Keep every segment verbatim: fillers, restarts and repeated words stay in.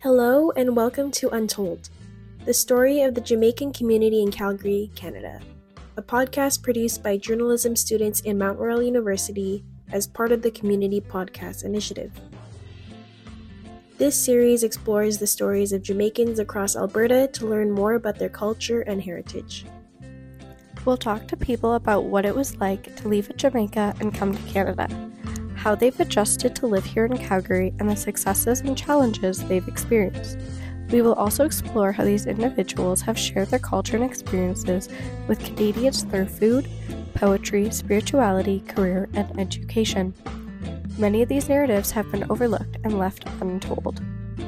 Hello and welcome to Untold, the story of the Jamaican community in Calgary, Canada, a podcast produced by journalism students in Mount Royal University as part of the Community Podcast Initiative. This series explores the stories of Jamaicans across Alberta to learn more about their culture and heritage. We'll talk to people about what it was like to leave Jamaica and come to Canada, how they've adjusted to live here in Calgary, and the successes and challenges they've experienced. We will also explore how these individuals have shared their culture and experiences with Canadians through food, poetry, spirituality, career, and education. Many of these narratives have been overlooked and left untold.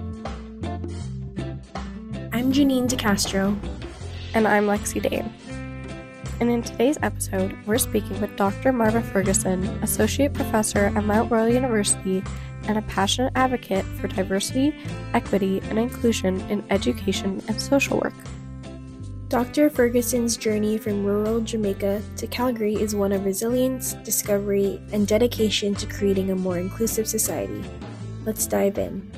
I'm Janine DeCastro. And I'm Lexi Dane. And in today's episode, we're speaking with Doctor Marva Ferguson, Associate Professor at Mount Royal University and a passionate advocate for diversity, equity, and inclusion in education and social work. Doctor Ferguson's journey from rural Jamaica to Calgary is one of resilience, discovery, and dedication to creating a more inclusive society. Let's dive in.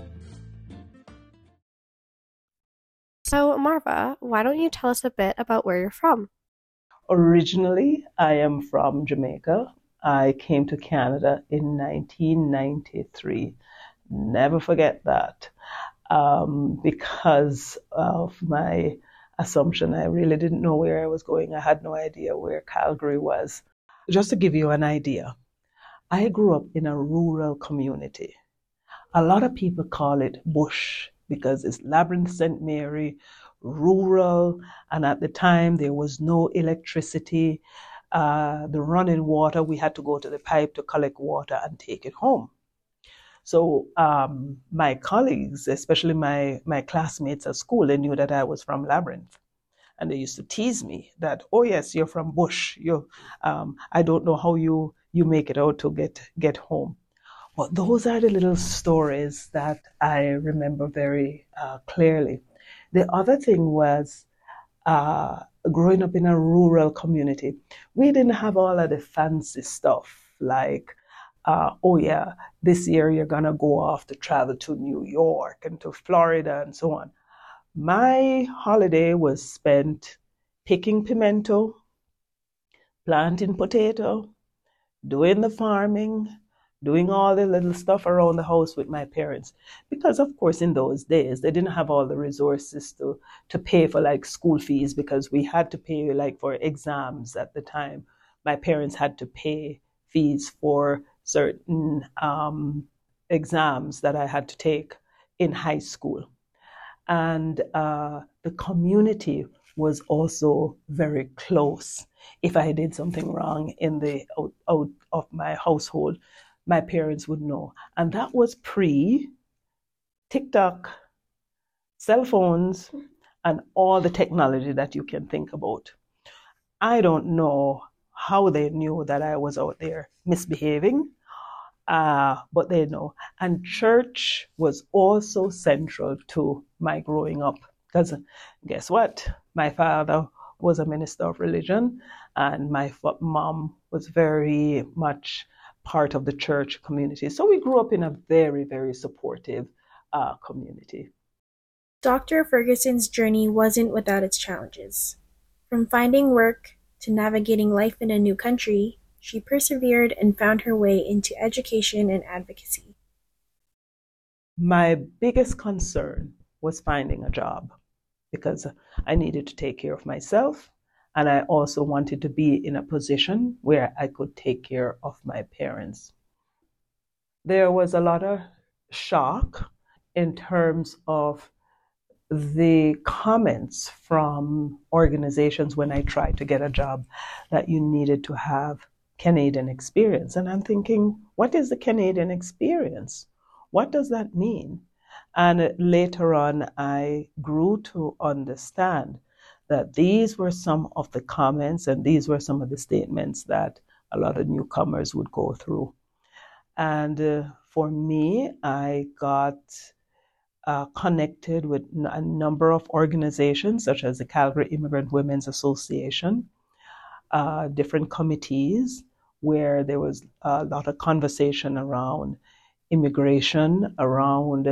So, Marva, why don't you tell us a bit about where you're from? Originally, I am from Jamaica. I came to Canada in nineteen ninety-three. Never forget that. Um, because of my assumption, I really didn't know where I was going. I had no idea where Calgary was. Just to give you an idea, I grew up in a rural community. A lot of people call it bush because it's Labyrinth Saint Mary, rural, and at the time there was no electricity. Uh, the running water, we had to go to the pipe to collect water and take it home. So um, my colleagues, especially my, my classmates at school, they knew that I was from Labyrinth. And they used to tease me that, oh yes, you're from Bush. You, um, I don't know how you, you make it out to get, get home. But those are the little stories that I remember very uh, clearly. The other thing was uh, growing up in a rural community. We didn't have all of the fancy stuff like, uh, oh yeah, this year you're going to go off to travel to New York and to Florida and so on. My holiday was spent picking pimento, planting potato, doing the farming, doing all the little stuff around the house with my parents. Because of course in those days, they didn't have all the resources to, to pay for like school fees because we had to pay like for exams at the time. My parents had to pay fees for certain um, exams that I had to take in high school. And uh, the community was also very close. If I did something wrong in the out, out of my household, my parents would know. And that was pre-TikTok, cell phones, and all the technology that you can think about. I don't know how they knew that I was out there misbehaving, uh, but they know. And church was also central to my growing up. Because guess what? My father was a minister of religion, and my mom was very much part of the church community. So we grew up in a very, very supportive uh, community. Doctor Ferguson's journey wasn't without its challenges. From finding work to navigating life in a new country, she persevered and found her way into education and advocacy. My biggest concern was finding a job because I needed to take care of myself. And I also wanted to be in a position where I could take care of my parents. There was a lot of shock in terms of the comments from organizations when I tried to get a job that you needed to have Canadian experience. And I'm thinking, what is the Canadian experience? What does that mean? And later on, I grew to understand that these were some of the comments and these were some of the statements that a lot of newcomers would go through. And uh, for me, I got uh, connected with a number of organizations, such as the Calgary Immigrant Women's Association, uh, different committees, where there was a lot of conversation around immigration, around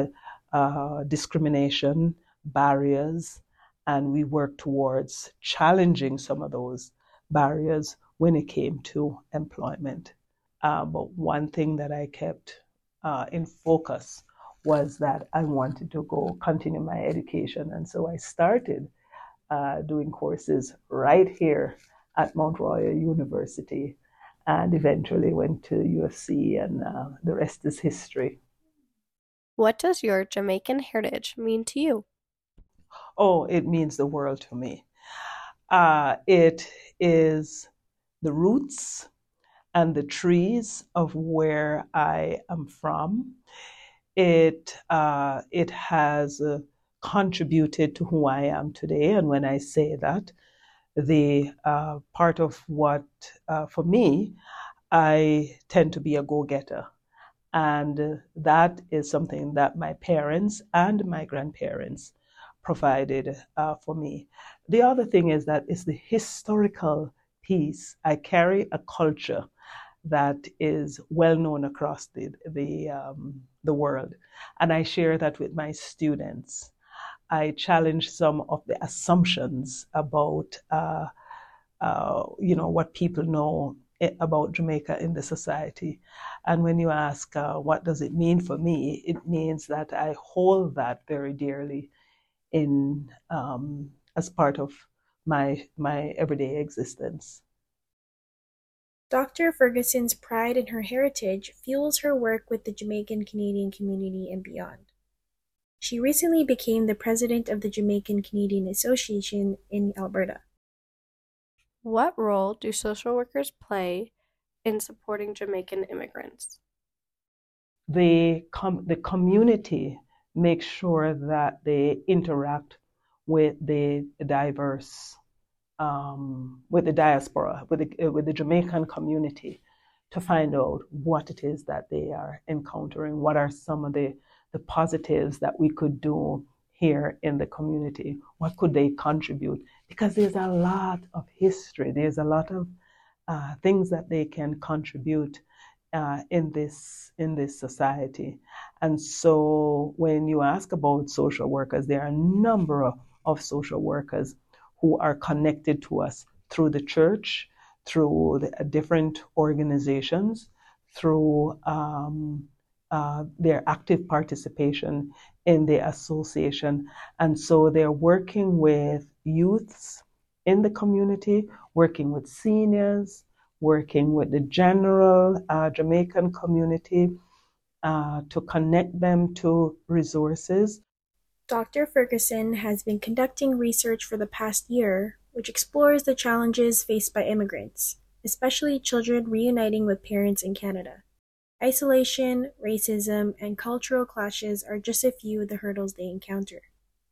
uh, discrimination, barriers, and we worked towards challenging some of those barriers when it came to employment. Uh, but one thing that I kept uh, in focus was that I wanted to go continue my education. And so I started uh, doing courses right here at Mount Royal University and eventually went to U F C, and uh, the rest is history. What does your Jamaican heritage mean to you? Oh, it means the world to me. Uh, it is the roots and the trees of where I am from. It uh, it has uh, contributed to who I am today. And when I say that, the uh, part of what, uh, for me, I tend to be a go-getter. And uh, that is something that my parents and my grandparents provided uh, for me. The other thing is that it's the historical piece. I carry a culture that is well known across the the um, the world, and I share that with my students. I challenge some of the assumptions about uh, uh, you know what people know about Jamaica in the society. And when you ask uh, what does it mean for me, it means that I hold that very dearly in um, as part of my my everyday existence. Doctor Ferguson's pride in her heritage fuels her work with the Jamaican Canadian community and beyond. She recently became the president of the Jamaican Canadian Association in Alberta. What role do social workers play in supporting Jamaican immigrants? The, com- the community makes sure that they interact with the diverse Um, with the diaspora, with the, with the Jamaican community, to find out what it is that they are encountering, what are some of the, the positives that we could do here in the community, what could they contribute, because there's a lot of history, there's a lot of uh, things that they can contribute uh, in this in this society. And so when you ask about social workers, there are a number of, of social workers who are connected to us through the church, through the different organizations, through um, uh, their active participation in the association. And so they're working with youths in the community, working with seniors, working with the general uh, Jamaican community uh, to connect them to resources. Doctor Ferguson has been conducting research for the past year, which explores the challenges faced by immigrants, especially children reuniting with parents in Canada. Isolation, racism, and cultural clashes are just a few of the hurdles they encounter.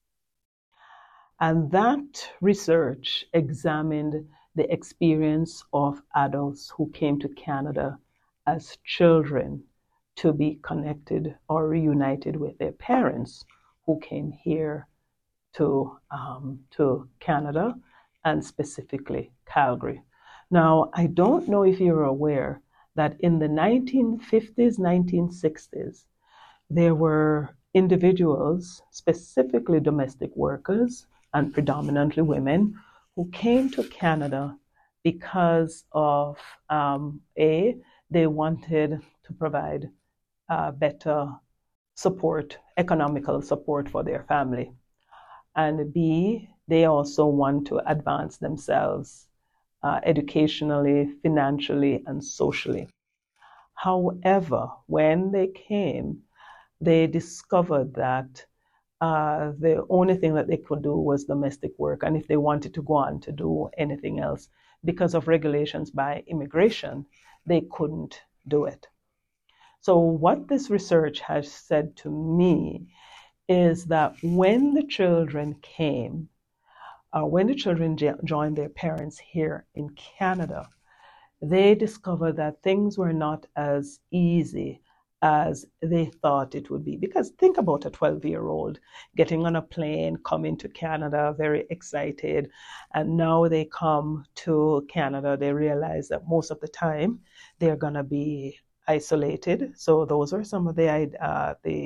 And that research examined the experience of adults who came to Canada as children to be connected or reunited with their parents who came here to, um, to Canada, and specifically Calgary. Now, I don't know if you're aware that in the nineteen fifties, nineteen sixties, there were individuals, specifically domestic workers and predominantly women, who came to Canada because of, um, A, they wanted to provide uh, better support, economical support for their family. And B, they also want to advance themselves uh, educationally, financially, and socially. However, when they came, they discovered that uh, the only thing that they could do was domestic work. And if they wanted to go on to do anything else, because of regulations by immigration, they couldn't do it. So what this research has said to me is that when the children came, uh, when the children jo- joined their parents here in Canada, they discovered that things were not as easy as they thought it would be. Because think about a twelve-year-old getting on a plane, coming to Canada, very excited, and now they come to Canada, they realize that most of the time they're going to be isolated. So those are some of the uh, the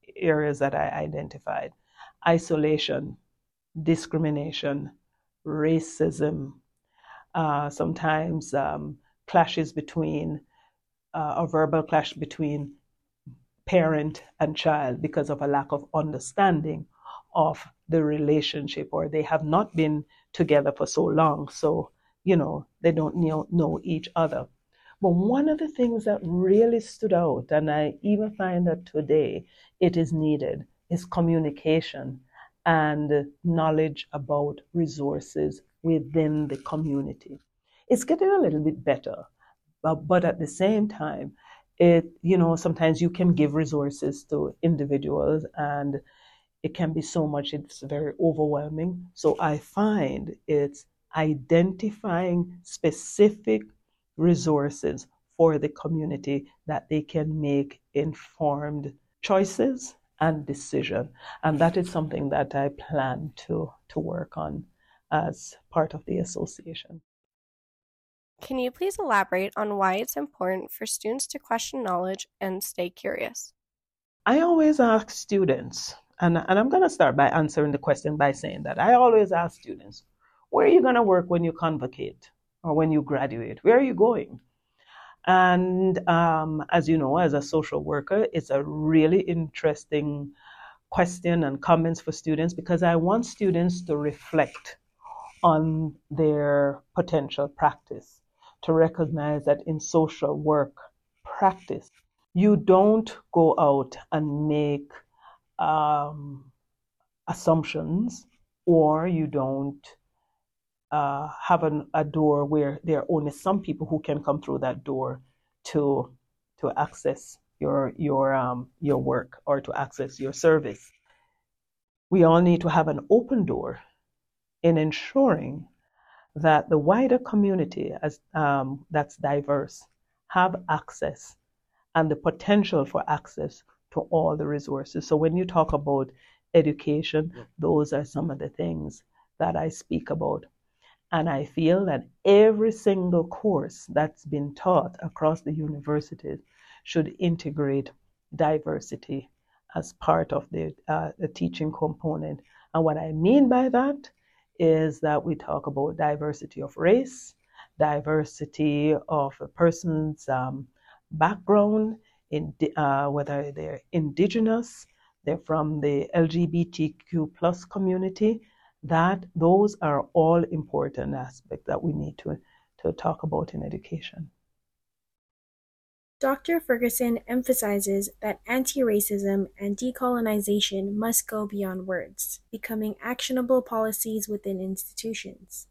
areas that I identified: isolation, discrimination, racism, uh, sometimes um, clashes between, uh, a verbal clash between parent and child because of a lack of understanding of the relationship, or they have not been together for so long, so you know they don't know, know each other. But one of the things that really stood out, and I even find that today it is needed, is communication and knowledge about resources within the community. It's getting a little bit better, but, but at the same time, it, you know, sometimes you can give resources to individuals and it can be so much, it's very overwhelming. So I find it's identifying specific resources for the community that they can make informed choices and decision. And that is something that I plan to, to work on as part of the association. Can you please elaborate on why it's important for students to question knowledge and stay curious? I always ask students, and, and I'm going to start by answering the question by saying that I always ask students, where are you going to work when you convocate or when you graduate? Where are you going? And um, as you know, as a social worker, it's a really interesting question and comments for students, because I want students to reflect on their potential practice, to recognize that in social work practice, you don't go out and make um, assumptions, or you don't uh, have an, a door where there are only some people who can come through that door to to access your your um, your work or to access your service. We all need to have an open door in ensuring that the wider community as um, that's diverse have access and the potential for access to all the resources. So when you talk about education, those are some of the things that I speak about. And I feel that every single course that's been taught across the universities should integrate diversity as part of the, uh, the teaching component. And what I mean by that is that we talk about diversity of race, diversity of a person's um, background, in, uh, whether they're indigenous, they're from the L G B T Q plus community, that those are all important aspects that we need to, to talk about in education. Doctor Ferguson emphasizes that anti-racism and decolonization must go beyond words, becoming actionable policies within institutions.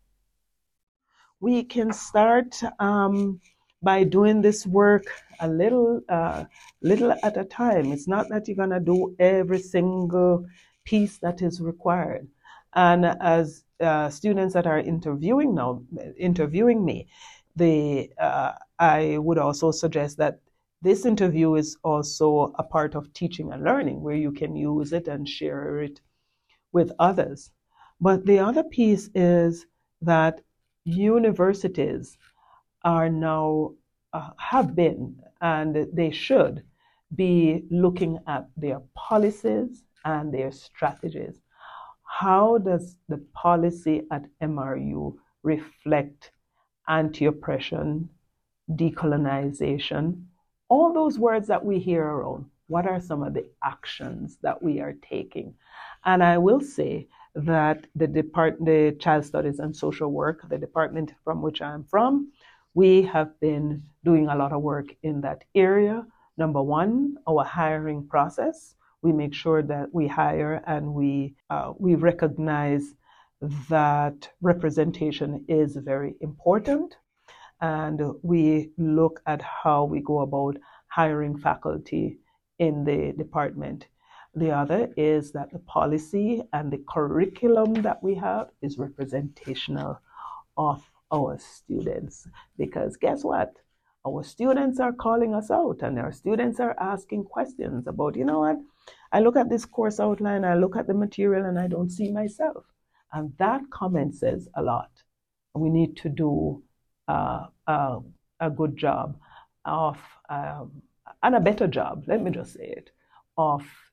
We can start um, by doing this work a little, uh, little at a time. It's not that you're going to do every single piece that is required. And as uh, students that are interviewing now, interviewing me, the uh, I would also suggest that this interview is also a part of teaching and learning, where you can use it and share it with others. But the other piece is that universities are now, uh, have been, and they should be looking at their policies and their strategies. How does the policy at M R U reflect anti-oppression, decolonization, all those words that we hear around? What are some of the actions that we are taking? And I will say that the Department, the Child Studies and Social Work, the department from which I'm from, we have been doing a lot of work in that area. Number one, our hiring process. We make sure that we hire and we uh, we recognize that representation is very important. And we look at how we go about hiring faculty in the department. The other is that the policy and the curriculum that we have is representational of our students. Because guess what? Our students are calling us out, and our students are asking questions about, you know what? I look at this course outline, I look at the material, and I don't see myself. And that comment says a lot. We need to do uh, uh, a good job of, um, and a better job, let me just say it, of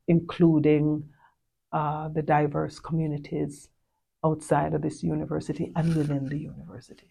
including uh, the diverse communities outside of this university and within the university.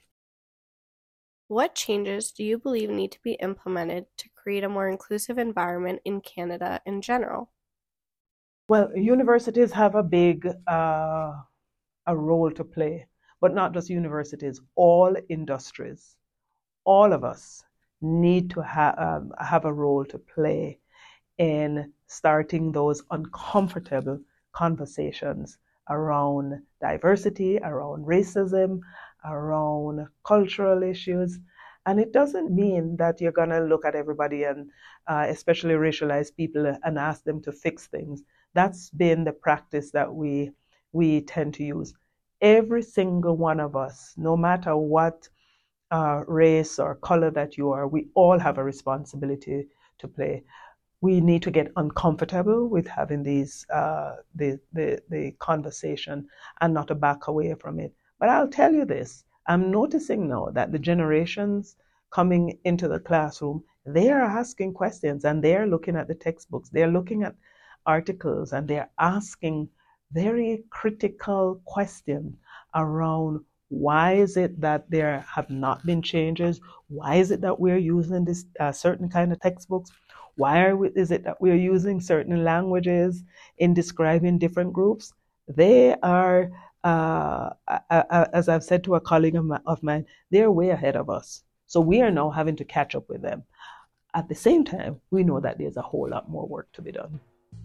What changes do you believe need to be implemented to create a more inclusive environment in Canada in general? Well, universities have a big uh, a role to play, but not just universities, all industries, all of us need to ha- um, have a role to play in starting those uncomfortable conversations around diversity, around racism, around cultural issues. And it doesn't mean that you're going to look at everybody and uh, especially racialized people and ask them to fix things. That's been the practice that we we tend to use. Every single one of us, no matter what uh, race or color that you are, we all have a responsibility to play. We need to get uncomfortable with having these uh, the, the the conversation and not to back away from it. But I'll tell you this, I'm noticing now that the generations coming into the classroom, they are asking questions and they're looking at the textbooks, they're looking at articles, and they're asking very critical questions around why is it that there have not been changes? Why is it that we're using this uh, certain kind of textbooks? Why are we, is it that we're using certain languages in describing different groups? They are, uh, uh, as I've said to a colleague of, my, of mine, they're way ahead of us. So we are now having to catch up with them. At the same time, we know that there's a whole lot more work to be done.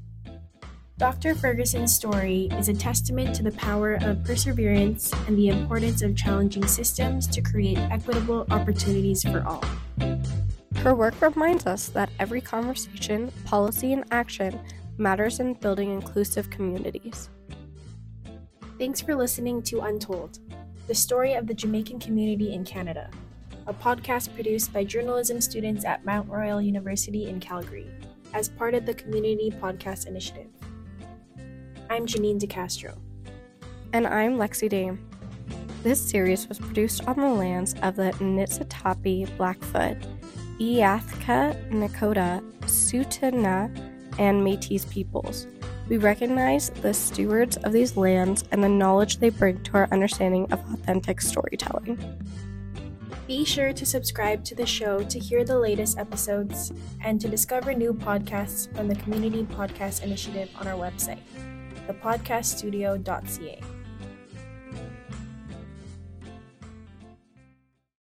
Doctor Ferguson's story is a testament to the power of perseverance and the importance of challenging systems to create equitable opportunities for all. Her work reminds us that every conversation, policy, and action matters in building inclusive communities. Thanks for listening to Untold, the story of the Jamaican community in Canada, a podcast produced by journalism students at Mount Royal University in Calgary, as part of the Community Podcast Initiative. I'm Janine DeCastro. And I'm Lexi Dame. This series was produced on the lands of the Niitsitapi, Blackfoot, Eyathka, Nakota, Tsuut'ina, and Métis peoples. We recognize the stewards of these lands and the knowledge they bring to our understanding of authentic storytelling. Be sure to subscribe to the show to hear the latest episodes and to discover new podcasts from the Community Podcast Initiative on our website, the podcast studio dot c a.